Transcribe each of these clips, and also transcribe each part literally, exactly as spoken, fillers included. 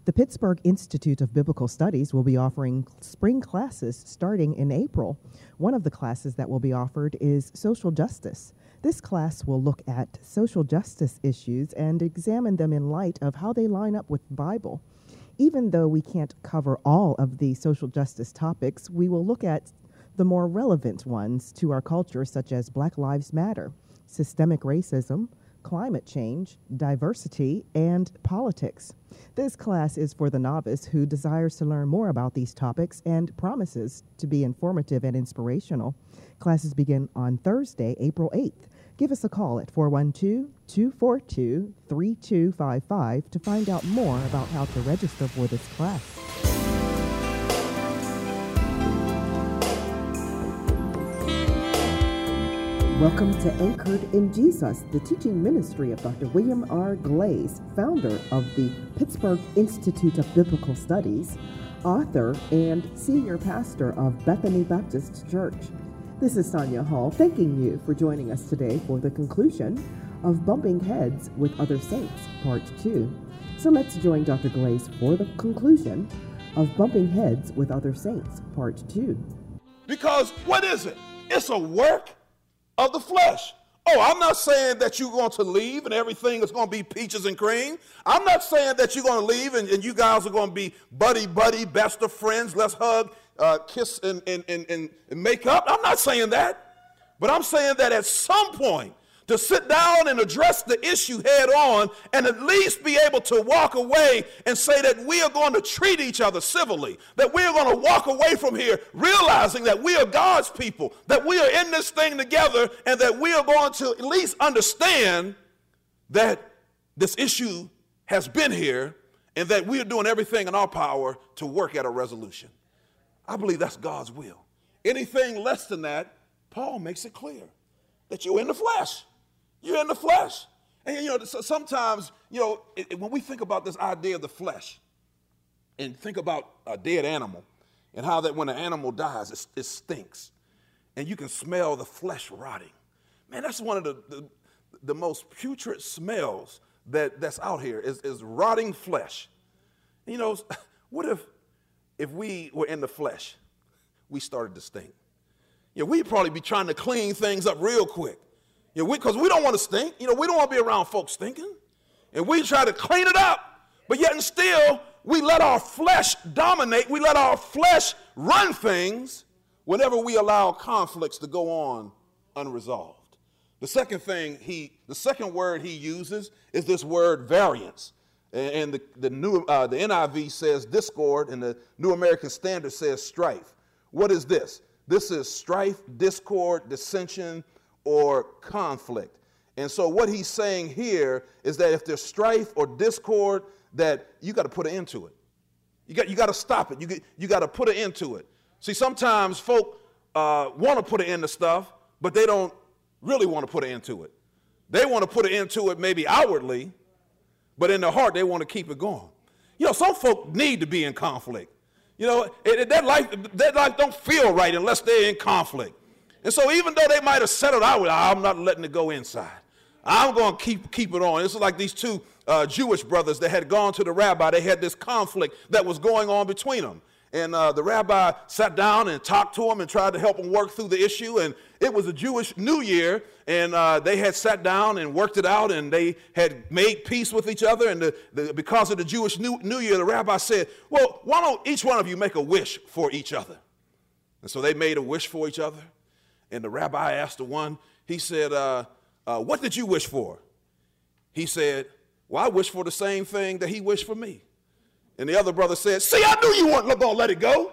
The Pittsburgh Institute of Biblical Studies will be offering spring classes starting in April. One of the classes that will be offered is Social Justice. This class will look at social justice issues and examine them in light of how they line up with the Bible. Even though we can't cover all of the social justice topics, we will look at the more relevant ones to our culture, such as Black Lives Matter, systemic racism, climate change, diversity, and politics. This class is for the novice who desires to learn more about these topics and promises to be informative and inspirational. Classes begin on Thursday, April eighth. Give us a call at four one two, two four two, three two five five to find out more about how to register for this class. Welcome to Anchored in Jesus, the teaching ministry of Doctor William R. Glaze, founder of the Pittsburgh Institute of Biblical Studies, author, and senior pastor of Bethany Baptist Church. This is Sonia Hall, thanking you for joining us today for the conclusion of Bumping Heads with Other Saints, Part two. So let's join Doctor Glaze for the conclusion of Bumping Heads with Other Saints, Part two. Because what is it? It's a work of the flesh. Oh, I'm not saying that you're going to leave and everything is going to be peaches and cream. I'm not saying that you're going to leave and, and you guys are going to be buddy-buddy, best of friends, let's hug, uh, kiss, and, and, and, and make up. I'm not saying that. But I'm saying that at some point, to sit down and address the issue head on and at least be able to walk away and say that we are going to treat each other civilly, that we are going to walk away from here realizing that we are God's people, that we are in this thing together, and that we are going to at least understand that this issue has been here and that we are doing everything in our power to work at a resolution. I believe that's God's will. Anything less than that, Paul makes it clear that you're in the flesh. You're in the flesh. And, you know, sometimes, you know, it, it, when we think about this idea of the flesh and think about a dead animal and how that when an animal dies, it, it stinks and you can smell the flesh rotting. Man, that's one of the, the, the most putrid smells that, that's out here is, is rotting flesh. You know, what if, if we were in the flesh, we started to stink? You know, we'd probably be trying to clean things up real quick. You know, because we, we don't want to stink. You know, we don't want to be around folks stinking. And we try to clean it up. But yet and still, we let our flesh dominate. We let our flesh run things whenever we allow conflicts to go on unresolved. The second thing he, the second word he uses is this word variance. And the, the, new, uh, the N I V says discord, and the New American Standard says strife. What is this? This is strife, discord, dissension, or conflict. And so what he's saying here is that if there's strife or discord, that you got to put an end to it. You got you got to stop it. You get, you got to put an end to it. See, sometimes folk uh, want to put an end to stuff, but they don't really want to put an end to it. They want to put an end to it maybe outwardly, but in their heart they want to keep it going. You know, some folk need to be in conflict. You know, it, it, that life that life don't feel right unless they're in conflict. And so even though they might have settled out with, I'm not letting it go inside. I'm going to keep keep it on. This is like these two uh, Jewish brothers that had gone to the rabbi. They had this conflict that was going on between them. And uh, the rabbi sat down and talked to them and tried to help them work through the issue. And it was a Jewish New Year, and uh, they had sat down and worked it out, and they had made peace with each other. And the, the, because of the Jewish New, New Year, the rabbi said, well, why don't each one of you make a wish for each other? And so they made a wish for each other. And the rabbi asked the one, he said, uh, uh, what did you wish for? He said, well, I wish for the same thing that he wished for me. And the other brother said, see, I knew you weren't going to let it go.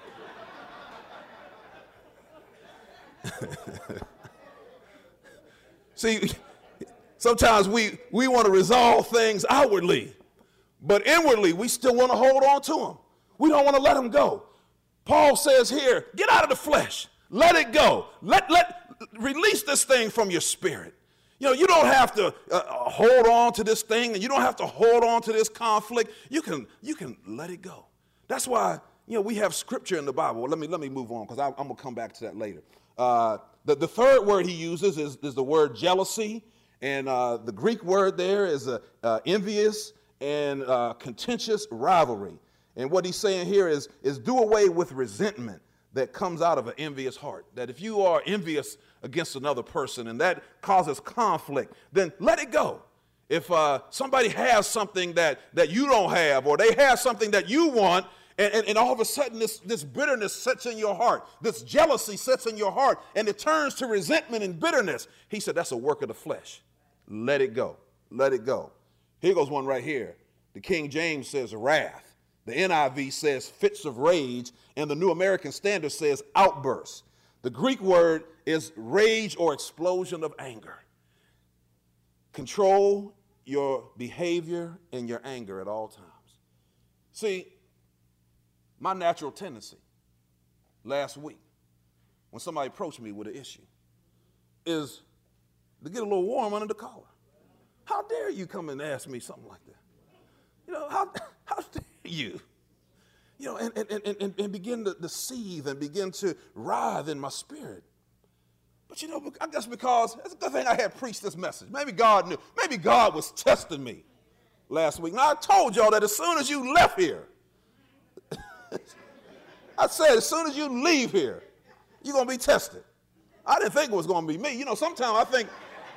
See, sometimes we, we want to resolve things outwardly, but inwardly we still want to hold on to them. We don't want to let them go. Paul says here, get out of the flesh. Let it go. Let, let, release this thing from your spirit. You know, you don't have to uh, hold on to this thing, and you don't have to hold on to this conflict. You can, you can let it go. That's why, you know, we have scripture in the Bible. Well, let me, let me move on because I'm going to come back to that later. Uh, the, the third word he uses is, is the word jealousy, and uh, the Greek word there is uh, uh, envious, and uh, contentious rivalry. And what he's saying here is, is do away with resentment that comes out of an envious heart. That if you are envious against another person and that causes conflict, then let it go. If uh, somebody has something that, that you don't have, or they have something that you want, and, and, and all of a sudden this, this bitterness sets in your heart, this jealousy sets in your heart, and it turns to resentment and bitterness, he said that's a work of the flesh. Let it go. Let it go. Here goes one right here. The King James says wrath. The N I V says fits of rage, and the New American Standard says outbursts. The Greek word is rage or explosion of anger. Control your behavior and your anger at all times. See, my natural tendency last week, when somebody approached me with an issue, is to get a little warm under the collar. How dare you come and ask me something like that? You know, how, how dare you? You know, and, and, and, and begin to, to seethe and begin to writhe in my spirit. But you know, I guess because, it's a good thing I had preached this message. Maybe God knew. Maybe God was testing me last week. Now, I told y'all that as soon as you left here, I said, as soon as you leave here, you're going to be tested. I didn't think it was going to be me. You know, sometimes I think,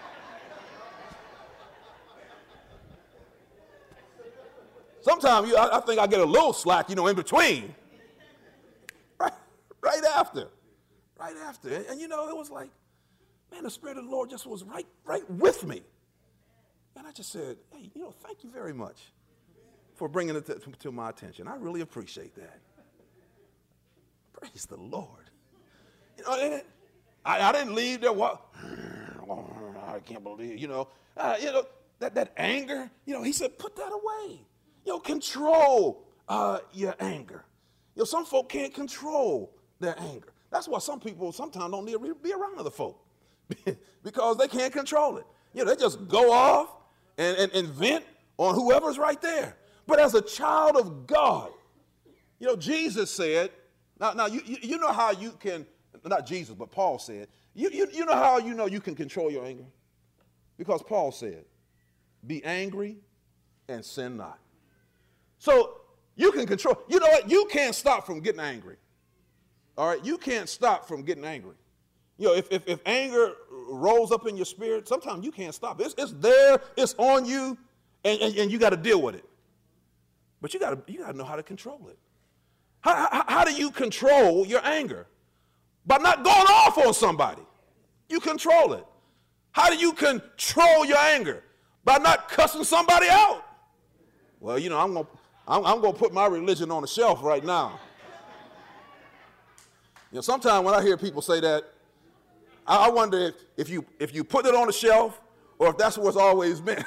sometimes you, I, I think I get a little slack, you know, in between. Right, right after. Right after. And, and, you know, it was like, man, the Spirit of the Lord just was right, right with me. And I just said, hey, you know, thank you very much for bringing it to, to, to my attention. I really appreciate that. Praise the Lord. You know, I, I didn't leave there, what? I can't believe, you know, uh, you know, that, that anger, you know, he said, put that away. You know, control uh, your anger. You know, some folk can't control their anger. That's why some people sometimes don't need to be around other folk because they can't control it. You know, they just go off and, and, and vent on whoever's right there. But as a child of God, you know, Jesus said, now, now you, you, you know how you can, not Jesus, but Paul said, you, you, you know how you know you can control your anger? Because Paul said, be angry and sin not. So you can control, you know what? You can't stop from getting angry. All right, you can't stop from getting angry. You know, if, if, if anger rolls up in your spirit, sometimes you can't stop. It's, it's there, it's on you, and, and, and you got to deal with it. But you got to you got to know how to control it. How, how, how do you control your anger? By not going off on somebody. You control it. How do you control your anger? By not cussing somebody out. Well, you know, I'm going to I'm, I'm going to put my religion on the shelf right now. You know, sometimes when I hear people say that, I, I wonder if, if you if you put it on the shelf or if that's what's always been.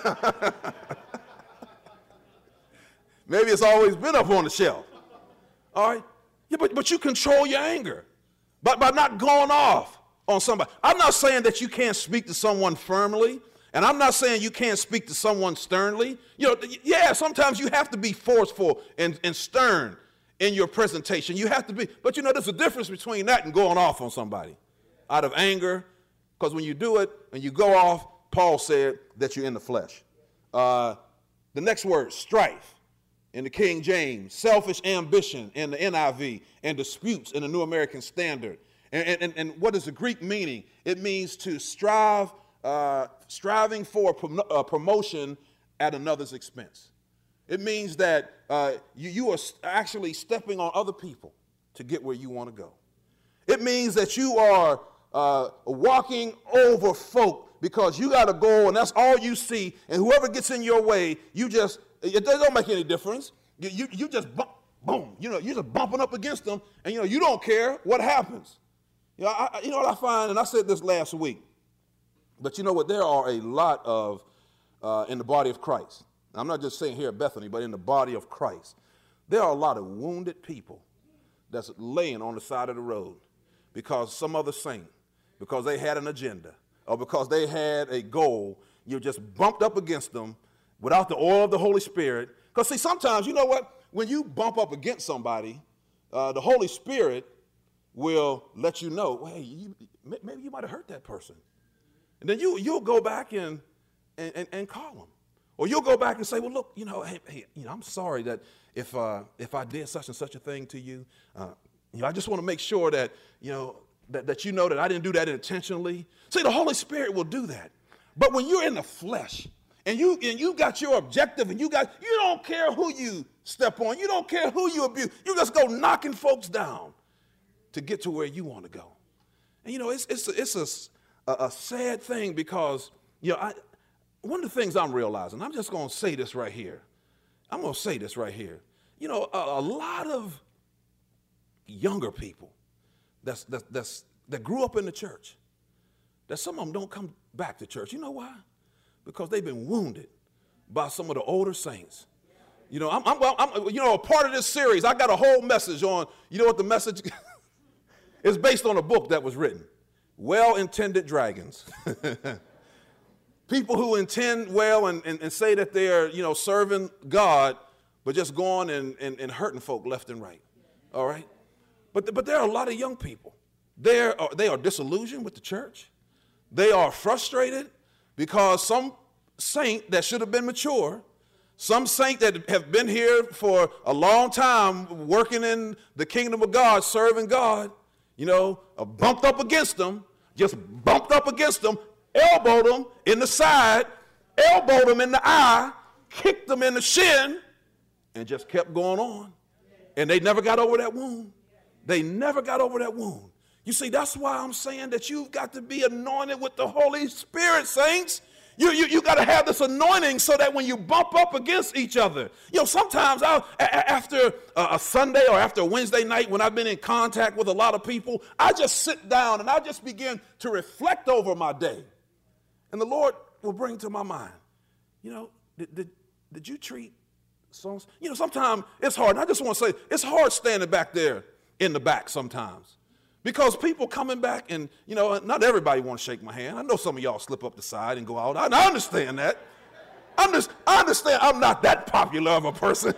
Maybe it's always been up on the shelf. All right? Yeah, but, but you control your anger by, by not going off on somebody. I'm not saying that you can't speak to someone firmly, and I'm not saying you can't speak to someone sternly. You know, yeah, sometimes you have to be forceful and, and stern in your presentation. You have to be, but you know, there's a difference between that and going off on somebody out of anger, because when you do it and you go off, Paul said that you're in the flesh. Uh, the next word, strife, in the King James, selfish ambition in the N I V, and disputes in the New American Standard. And, and, and what is the Greek meaning? It means to strive, uh, striving for a, prom- a promotion at another's expense. It means that uh, you, you are actually stepping on other people to get where you want to go. It means that you are uh, walking over folk because you got a goal and that's all you see, and whoever gets in your way, you just, it doesn't make any difference. You, you, you just bump, boom, you know, you're just bumping up against them, and you know, you don't care what happens. You know, I, you know what I find, and I said this last week, but you know what, there are a lot of, uh, in the body of Christ, I'm not just saying here at Bethany, but in the body of Christ, there are a lot of wounded people that's laying on the side of the road because some other saint, because they had an agenda, or because they had a goal, you just bumped up against them without the oil of the Holy Spirit. Because see, sometimes, you know what, when you bump up against somebody, uh, the Holy Spirit will let you know, well, hey, you, maybe you might have hurt that person. And then you, you'll go back and, and, and, and call them. Or you'll go back and say, well, look, you know, hey, hey you know, I'm sorry that if uh, if I did such and such a thing to you, uh, you know, I just want to make sure that, you know, that, that you know that I didn't do that intentionally. See, the Holy Spirit will do that. But when you're in the flesh and you and you got your objective and you got, you don't care who you step on, you don't care who you abuse, you just go knocking folks down to get to where you want to go. And, you know, it's it's a, it's a, a, a sad thing because, you know, I, one of the things I'm realizing, I'm just going to say this right here. I'm going to say this right here. You know, a, a lot of younger people that's, that's, that's, that grew up in the church, that some of them don't come back to church. You know why? Because they've been wounded by some of the older saints. You know, I'm, I'm, well, I'm, you know, a part of this series, I got a whole message on, you know what the message is based on a book that was written, Well-Intended Dragons. People who intend well and, and, and say that they're, you know, serving God, but just going and, and, and hurting folk left and right. All right? But, but there are a lot of young people. They're, they are disillusioned with the church. They are frustrated because some saint that should have been mature, some saint that have been here for a long time working in the kingdom of God, serving God, you know, uh, bumped up against them, just bumped up against them, elbowed them in the side, elbowed them in the eye, kicked them in the shin, and just kept going on. And they never got over that wound. They never got over that wound. You see, that's why I'm saying that you've got to be anointed with the Holy Spirit, saints. You, you, you got to have this anointing so that when you bump up against each other, you know, sometimes I'll, a- after a Sunday or after a Wednesday night when I've been in contact with a lot of people, I just sit down and I just begin to reflect over my day. And the Lord will bring to my mind, you know, did, did, did you treat so, you know, sometimes it's hard. And I just want to say, it's hard standing back there in the back sometimes. Because people coming back and, you know, not everybody want to shake my hand. I know some of y'all slip up the side and go out. I, I understand that. I'm just, I understand I'm not that popular of a person.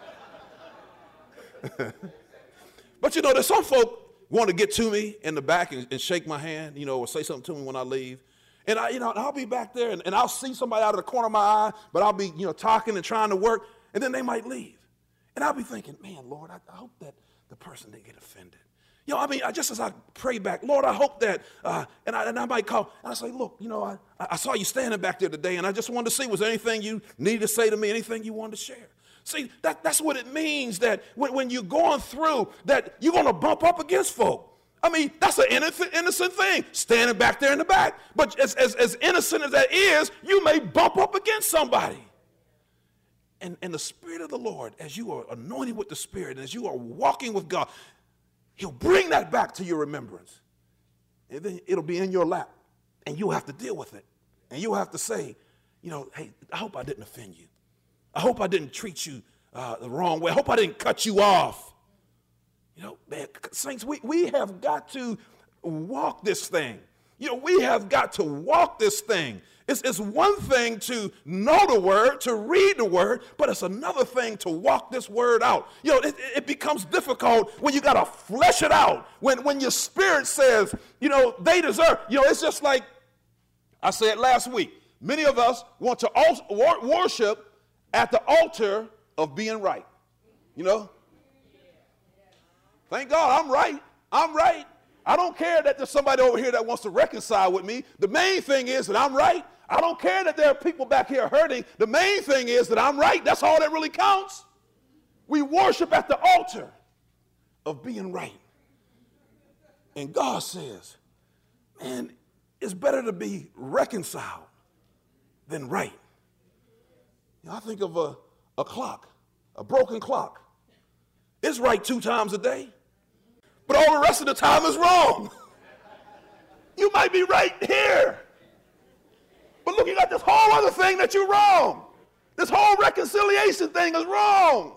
But, you know, there's some folk want to get to me in the back and, and shake my hand, you know, or say something to me when I leave. And, I, you know, I'll be back there and, and I'll see somebody out of the corner of my eye, but I'll be, you know, talking and trying to work, and then they might leave. And I'll be thinking, man, Lord, I, I hope that the person didn't get offended. You know, I mean, I, just as I pray back, Lord, I hope that, uh, and, I, and I might call, and I say, look, you know, I, I saw you standing back there today, and I just wanted to see, was there anything you needed to say to me, anything you wanted to share? See, that, that's what it means that when, when you're going through, that you're going to bump up against folk. I mean, that's an innocent, innocent thing, standing back there in the back. But as, as, as innocent as that is, you may bump up against somebody. And, and the Spirit of the Lord, as you are anointed with the Spirit, and as you are walking with God, He'll bring that back to your remembrance. And then it'll be in your lap. And you'll have to deal with it. And you'll have to say, you know, hey, I hope I didn't offend you. I hope I didn't treat you uh, the wrong way. I hope I didn't cut you off. You know, man, saints, we, we have got to walk this thing. You know, we have got to walk this thing. It's, it's one thing to know the word, to read the word, but it's another thing to walk this word out. You know, it, it becomes difficult when you got to flesh it out. When, when your spirit says, you know, they deserve. You know, it's just like I said last week. Many of us want to worship at the altar of being right. You know? Thank God I'm right. I'm right. I don't care that there's somebody over here that wants to reconcile with me. The main thing is that I'm right. I don't care that there are people back here hurting. The main thing is that I'm right. That's all that really counts. We worship at the altar of being right. And God says, man, it's better to be reconciled than right. You know, I think of a, a clock, a broken clock. It's right two times a day, but all the rest of the time is wrong. You might be right here, but look, you got this whole other thing that you're wrong. This whole reconciliation thing is wrong.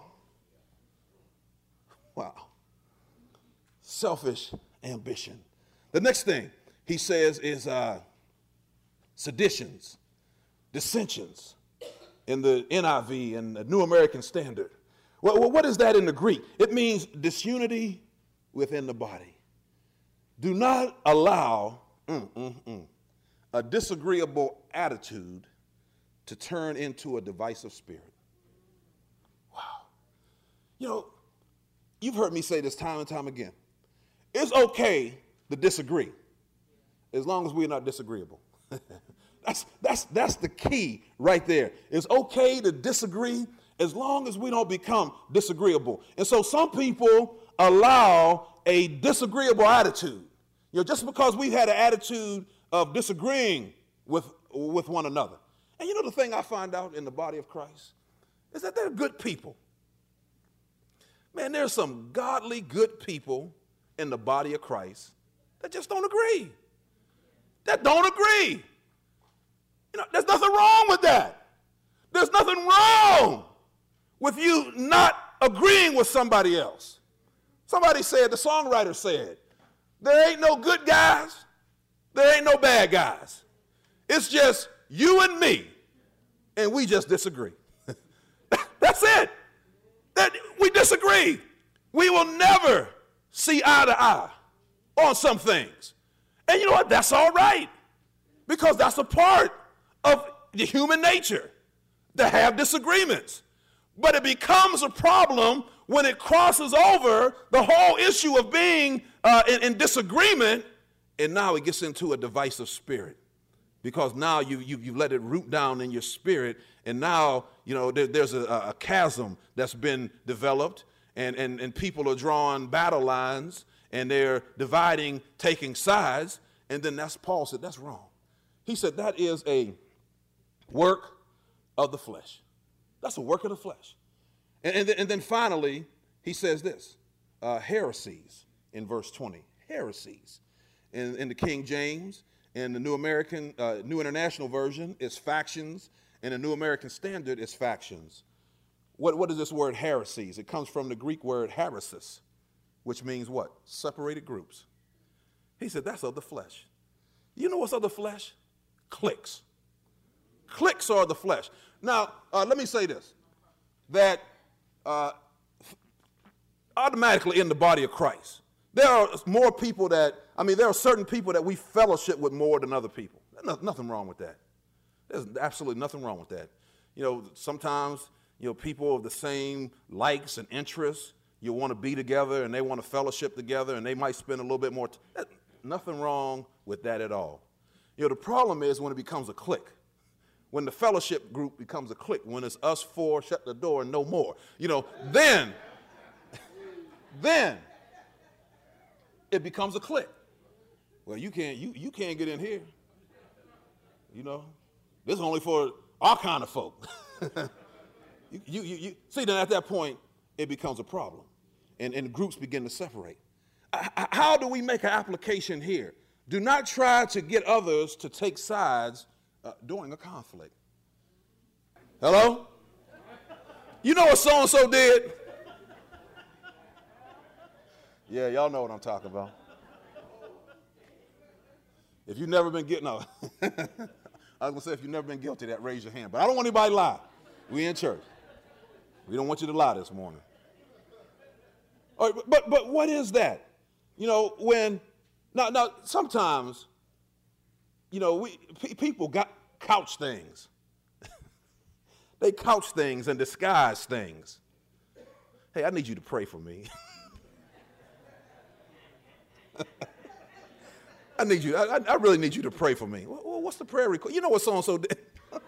Wow. Selfish ambition. The next thing he says is uh, seditions, dissensions in the N I V and the New American Standard. Well, what is that in the Greek? It means disunity within the body. Do not allow mm, mm, mm, a disagreeable attitude to turn into a divisive spirit. Wow. You know, you've heard me say this time and time again. It's okay to disagree as long as we're not disagreeable. that's, that's, that's the key right there. It's okay to disagree as long as we don't become disagreeable. And so some people allow a disagreeable attitude. You know, just because we've had an attitude of disagreeing with, with one another. And you know the thing I find out in the body of Christ is that they're good people. Man, there's some godly good people in the body of Christ that just don't agree. That don't agree. You know, there's nothing wrong with that. There's nothing wrong with you not agreeing with somebody else. Somebody said, the songwriter said, there ain't no good guys, there ain't no bad guys. It's just you and me, and we just disagree. That's it. That we disagree. We will never see eye to eye on some things. And you know what? That's all right, because that's a part of the human nature to have disagreements. But it becomes a problem when it crosses over the whole issue of being uh, in, in disagreement, and now it gets into a divisive spirit. Because now you, you, you let it root down in your spirit, and now, you know, there, there's a, a chasm that's been developed, and, and, and people are drawing battle lines, and they're dividing, taking sides, and then that's, Paul said, that's wrong. He said that is a work of the flesh. That's a work of the flesh. And, and, then, and then finally, he says this, uh, heresies in verse twenty, heresies. In, in the King James, in the New American, uh, New International Version, it's factions. In the New American Standard, it's factions. What, what is this word heresies? It comes from the Greek word heresis, which means what? Separated groups. He said that's of the flesh. You know what's of the flesh? Cliques. Cliques are the flesh. Now, uh, let me say this, that uh, automatically in the body of Christ, there are more people that, I mean, there are certain people that we fellowship with more than other people. There's nothing wrong with that. There's absolutely nothing wrong with that. You know, sometimes, you know, people of the same likes and interests, you want to be together and they want to fellowship together and they might spend a little bit more time. Nothing wrong with that at all. You know, the problem is when it becomes a clique. When the fellowship group becomes a clique, when it's us four, shut the door and no more, you know, then, then it becomes a clique. Well, you can't, you, you can't get in here. You know, this is only for our kind of folk. you, you, you, you, see, then at that point, it becomes a problem, and, and groups begin to separate. I, how do we make an application here? Do not try to get others to take sides Uh, during a conflict. Hello? You know what so-and-so did? Yeah, y'all know what I'm talking about. If you've never been getting, no. I was going to say, if you've never been guilty of that, raise your hand. But I don't want anybody to lie. We in church. We don't want you to lie this morning. All right, but, but what is that? You know, when, now, now sometimes, you know, we p- people got couch things. They couch things and disguise things. Hey, I need you to pray for me. I need you. I, I really need you to pray for me. Well, what's the prayer request? You know what so-and-so did?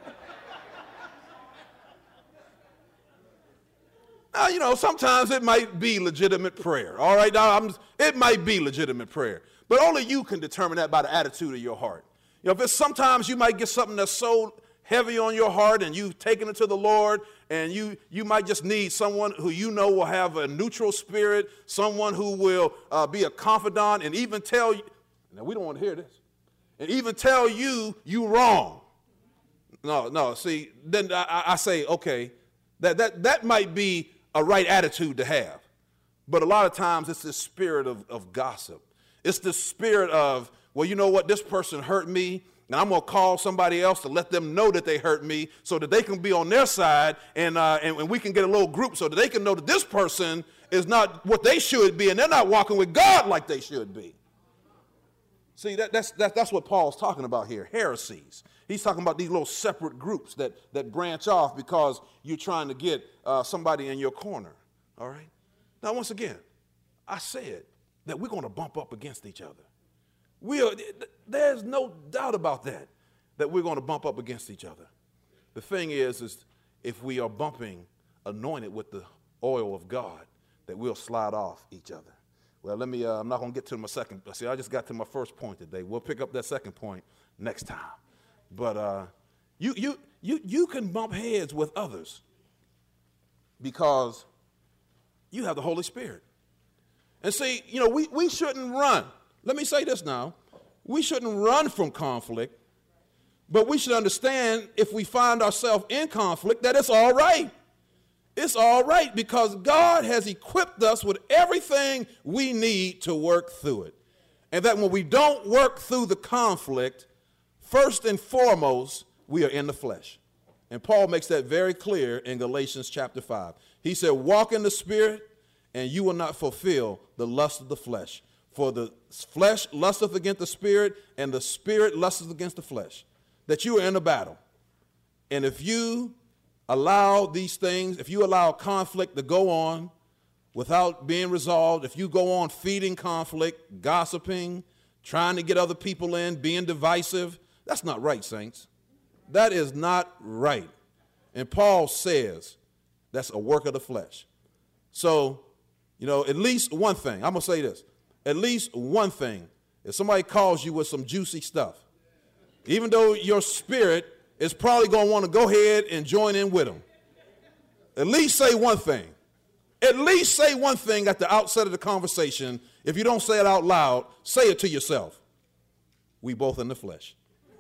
Now, you know, sometimes it might be legitimate prayer. All right, now I'm, it might be legitimate prayer, but only you can determine that by the attitude of your heart. You know, if it's sometimes you might get something that's so heavy on your heart and you've taken it to the Lord, and you you might just need someone who you know will have a neutral spirit, someone who will uh, be a confidant and even tell you, now we don't want to hear this, and even tell you you wrong. No, no, see, then I, I say, okay, that, that, that might be a right attitude to have. But a lot of times it's this spirit of, of gossip. It's the spirit of, well, you know what, this person hurt me, and I'm going to call somebody else to let them know that they hurt me so that they can be on their side, and, uh, and, and we can get a little group so that they can know that this person is not what they should be, and they're not walking with God like they should be. See, that, that's, that, that's what Paul's talking about here, heresies. He's talking about these little separate groups that, that branch off because you're trying to get uh, somebody in your corner, all right? Now, once again, I said that we're going to bump up against each other. We are, there's no doubt about that, that we're going to bump up against each other. The thing is, is if we are bumping anointed with the oil of God, that we'll slide off each other. Well, let me, uh, I'm not going to get to my second. See, I just got to my first point today. We'll pick up that second point next time. But uh, you, you, you, you can bump heads with others because you have the Holy Spirit. And see, you know, we, we shouldn't run. Let me say this now. We shouldn't run from conflict, but we should understand if we find ourselves in conflict that it's all right. It's all right because God has equipped us with everything we need to work through it. And that when we don't work through the conflict, first and foremost, we are in the flesh. And Paul makes that very clear in Galatians chapter five. He said, walk in the Spirit, and you will not fulfill the lust of the flesh. For the flesh lusteth against the Spirit, and the Spirit lusteth against the flesh. That you are in a battle. And if you allow these things, if you allow conflict to go on without being resolved, if you go on feeding conflict, gossiping, trying to get other people in, being divisive, that's not right, saints. That is not right. And Paul says that's a work of the flesh. So, you know, at least one thing, I'm going to say this, at least one thing, if somebody calls you with some juicy stuff, even though your spirit is probably going to want to go ahead and join in with them, at least say one thing. At least say one thing at the outset of the conversation. If you don't say it out loud, say it to yourself. We both in the flesh.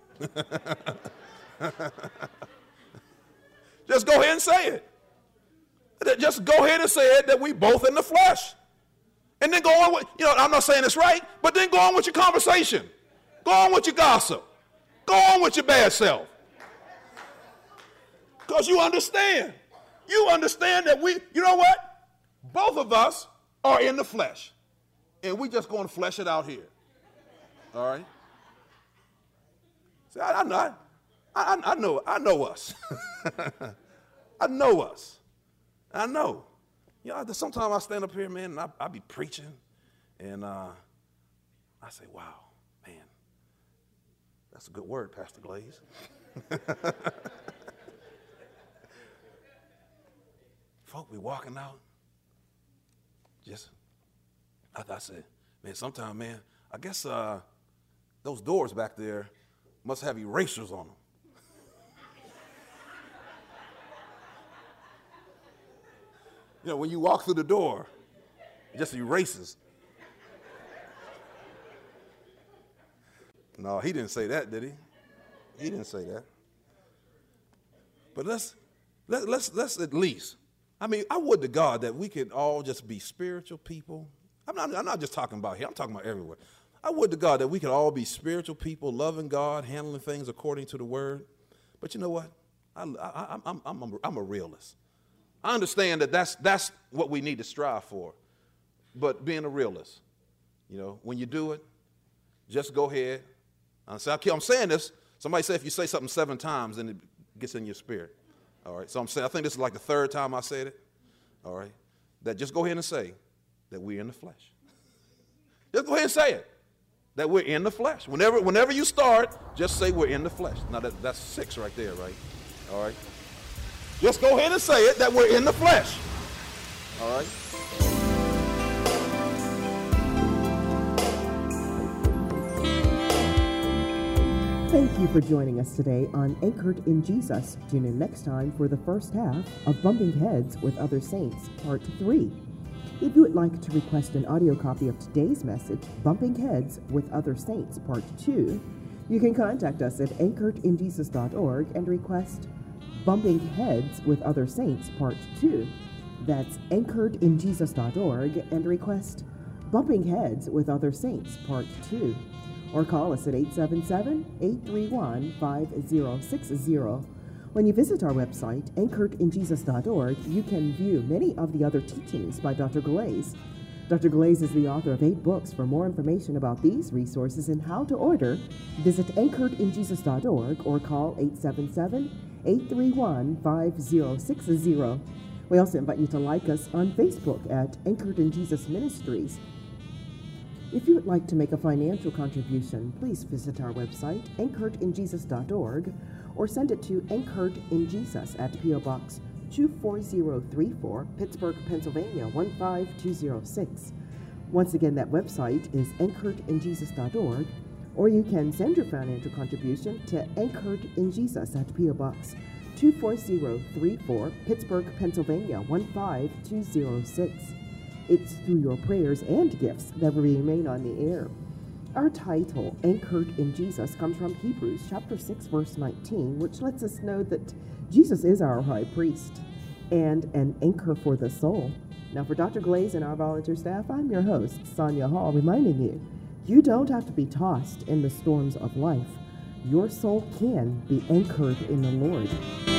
Just go ahead and say it. Just go ahead and say it that we both in the flesh. And then go on with, you know, I'm not saying it's right, but then go on with your conversation. Go on with your gossip. Go on with your bad self. Because you understand. You understand that we, you know what? Both of us are in the flesh. And we just going to flesh it out here. All right? See, I, I, know, I, I know, I know us. I know us. I know. You know, sometimes I stand up here, man, and I, I be preaching, and uh, I say, wow, man, that's a good word, Pastor Glaze. Folk be walking out. Just, I, I said, man, sometimes, man, I guess uh, those doors back there must have erasers on them. You know, when you walk through the door, it just erases. No, he didn't say that, did he? He didn't say that. But let's let, let's let's at least. I mean, I would to God that we could all just be spiritual people. I'm not I'm not just talking about here. I'm talking about everywhere. I would to God that we could all be spiritual people, loving God, handling things according to the Word. But you know what? I, I, I'm I'm I'm a, I'm a realist. I understand that that's, that's what we need to strive for. But being a realist, you know, when you do it, just go ahead. I'm saying this. Somebody said if you say something seven times, then it gets in your spirit. All right. So I'm saying, I think this is like the third time I said it. All right. That just go ahead and say that we're in the flesh. Just go ahead and say it. That we're in the flesh. Whenever, whenever you start, just say we're in the flesh. Now that, that's six right there, right? All right. Just go ahead and say it, that we're in the flesh. All right? Thank you for joining us today on Anchored in Jesus. Tune in next time for the first half of Bumping Heads with Other Saints, Part three. If you would like to request an audio copy of today's message, Bumping Heads with Other Saints, Part two, you can contact us at anchored in jesus dot org and request Bumping Heads with Other Saints, Part two. That's anchored in jesus dot org and request Bumping Heads with Other Saints, Part two. Or call us at eight seven seven, eight three one, five zero six zero. When you visit our website, anchored in jesus dot org, you can view many of the other teachings by Doctor Glaze. Doctor Glaze is the author of eight books. For more information about these resources and how to order, visit anchored in jesus dot org or call eight seven seven, eight three one, five zero six zero. We also invite you to like us on Facebook at Anchored in Jesus Ministries. If you would like to make a financial contribution, please visit our website, anchored in jesus dot org, or send it to Anchored in Jesus at P O Box two four zero three four, Pittsburgh, Pennsylvania one five two zero six. Once again, that website is anchored in jesus dot org, or you can send your financial contribution to Anchored in Jesus at P O Box two four zero three four, Pittsburgh, Pennsylvania one five two zero six. It's through your prayers and gifts that we remain on the air. Our title, Anchored in Jesus, comes from Hebrews chapter six, verse nineteen, which lets us know that Jesus is our high priest and an anchor for the soul. Now, for Doctor Glaze and our volunteer staff, I'm your host, Sonia Hall, reminding you, you don't have to be tossed in the storms of life. Your soul can be anchored in the Lord.